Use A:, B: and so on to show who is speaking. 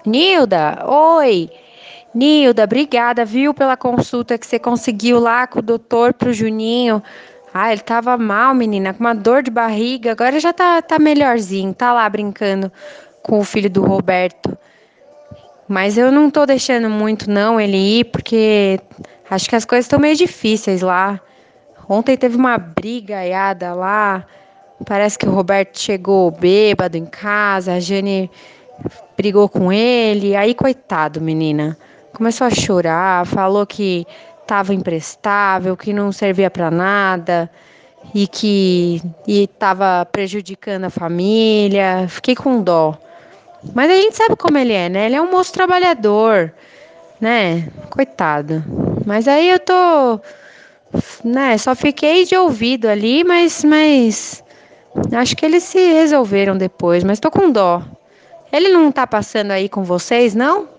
A: Nilda, oi. Nilda, obrigada, viu, pela consulta que você conseguiu lá com o doutor pro Juninho. Ah, ele tava mal, menina, com uma dor de barriga. Agora já tá melhorzinho, tá lá brincando com o filho do Roberto. Mas eu não tô deixando muito não ele ir, porque acho que as coisas estão meio difíceis lá. Ontem teve uma brigaiada lá. Parece que o Roberto chegou bêbado em casa, a Jane brigou com ele. Aí, coitado, menina, começou a chorar, falou que estava imprestável, que não servia para nada e que estava prejudicando a família. Fiquei com dó. Mas a gente sabe como ele é, né? Ele é um moço trabalhador, né? Coitado. Mas aí eu tô, né? Só fiquei de ouvido ali, mas acho que eles se resolveram depois. Mas tô com dó. Ele não tá passando aí com vocês, não?